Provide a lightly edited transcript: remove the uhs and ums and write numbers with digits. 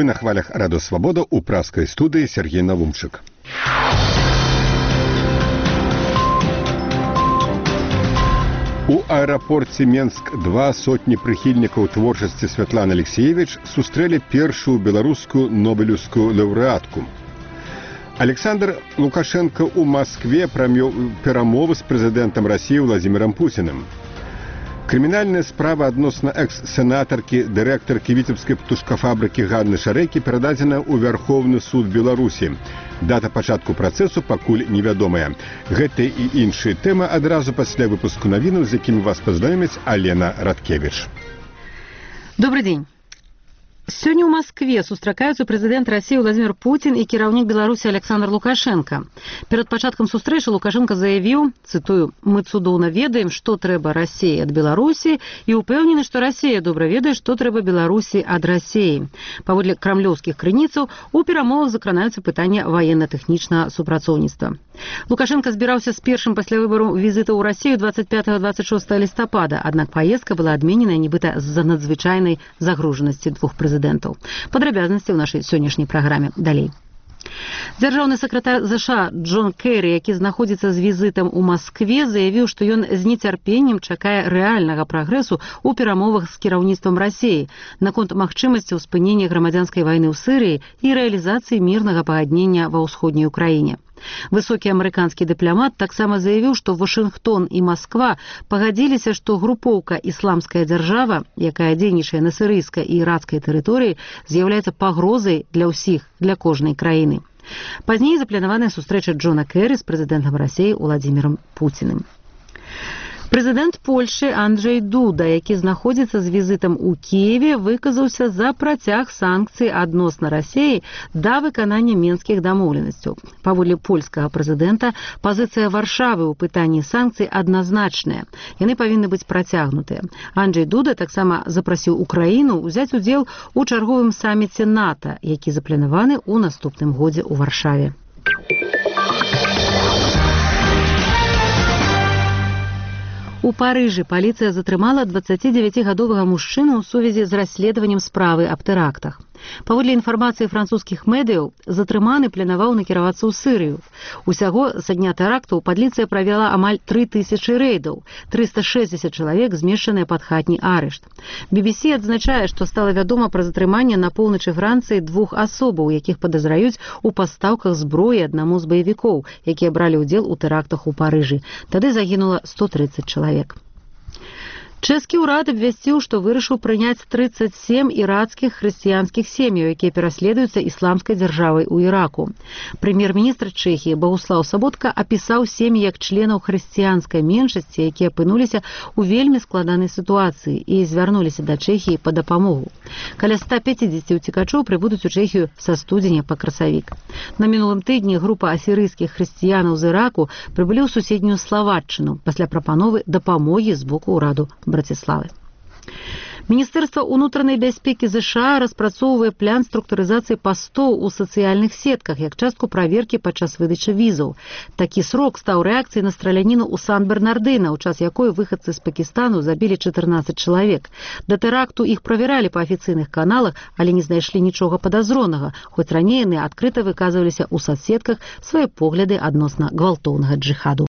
на хвалях Радио Свобода у пражской студии Сергей Навумчик. У аэрапорце Менск-2 сотні прыхільнікаў творчасці Святланы Алексеевич сустрэлі першую беларускую нобелеўскую лаўрэатку. Александр Лукашенко у Москве правёў перамовы з прэзідэнтам России Владимиром Путиным. Крымінальная справа адносна экс-сенатаркі, дырэктаркі віцебскай птушкафабрыкі Ганны Шарэкі перададзена ў Вярхоўны суд Беларусі. Дата пачатку працэсу пакуль невядомая. Гэта і іншыя тэмы адразу пасля выпуску навінаў, з якімі вас пазнаёміць Алена Радкевич. Добрый день. Сегодня в Москве сустракаюцца прэзідэнт России Владимир Путин и кіраўнік Беларусі Александр Лукашенко. Перед пачаткам сустрэчы Лукашенко заявіў, цытую, «Мы цудоўна ведаем, што трэба России ад Беларусі і упэўнены, што Россия добра ведае, што трэба Беларусі ад России». Паводле крамлёўскіх крыніцаў, у перамовах закранаюцца пытання военно-тэхнічнага супрацоўніцтва. Лукашенко збіраўся з першым пасля выбару візіта ў Россию 25-26 лістапада, аднак паездка была адмененая нібыта з-за надзвычайнай загружанасці двух прэзідэнтаў. Падрабязнасці ў нашай сённяшняй праграме далей. Дзяржаўны сакратар ЗША Джон Керри, які знаходзіцца з візітам у Москве, заявіў, што ён з нецярпеннем чакае рэальнага прагрэсу ў перамовах з кіраўніцтвам России наконт магчымасці спынення грамадзянскай вайны ў Сырыі і рэалізацыі мірнага пагаднення ва ўсходняй Украіне. Высокі амерыканскі дыпламат таксама заявіў, што Вашынгтон і Москва пагадзіліся, што групоўка «Ісламская дзяржава», якая дзейнічае на сірыйскай і іракскай тэрыторыі, з'яўляецца пагрозай для ўсіх, для кожнай краіны. Пазней запланаваная сустрэча Джона Керри з прэзідэнтам России Владимиром Путиным. Прэзідэнт Польшчы Анджэй Дуда, які знаходзіцца з візітам у Кіеве, выказаўся за працяг санкцый адносна Расіі да выканання менскіх дамоўленасцяў. Паводле польскага прэзідэнта, пазіцыя Варшавы ў пытанні санкцый адназначная. Яны павінны быць працягнутыя. Анджэй Дуда таксама запрасіў Украіну ўзяць удзел у чарговым саміце НАТО, які запланаваны ў наступным годзе ў Варшаве. У Парыжы паліцыя затрымала 29-гадовага мужчыну ў сувязі з расследаваннем справы аб тэрактах. Паводле інфармацыі французскіх медыяў, затрыманы планаваў накіравацца ў Сырыю. Усяго са дня тэрактаў паліцыя правяла амаль 3000 рэйдаў, 360 чалавек змешчаныя пад хатні арышт. BBC адзначае, што стала вядома пра затрыманне на поўначы Францыі двух асобаў, якіх падазраюць у пастаўках зброі аднаму з баевікоў, якія бралі ўдзел у тэрактах у Парыжы. Тады загінула 130 чалавек. Чэшскі ўрад абвясціў, што вырашыў прыняць 37 іракскіх хрысціянскіх сем'яў, якія пераследуюцца ісламскай дзяржавай у Іраку. Прэм'ер-міністр Чэхіі Багуслаў Саботка апісаў сем'і як членаў хрысціянскай меншасці, якія апынуліся ў вельмі складанай сітуацыі і звярнуліся да Чэхіі па дапамогу. Каля 150 уцекачоў прыбудуць у Чэхію са студзеня па красавік. На мінулым тыдні група асірыйскіх хрысціянаў з Іраку прыбылі ў суседнюю Славатчыну пасля прапановы дапамогі з боку ўраду Братиславы. Міністэрства ўнутранай бяспекі ЗША распрацоўвае план структурызацыі пастоў у сацыяльных сетках як частку праверкі падчас выдачы візаў. Такі срок стаў рэакцыяй на страляніну ў Сан-Бернардына, у час якой выхадцы з Пакістану забілі 14 чалавек. Да тэракту іх правяралі па афіцыйных каналах, але не знайшлі нічога падазронага, хоць раней яны адкрыта выказваліся ў сацсетках свае погляды адносна гвалтоўнага джыхаду.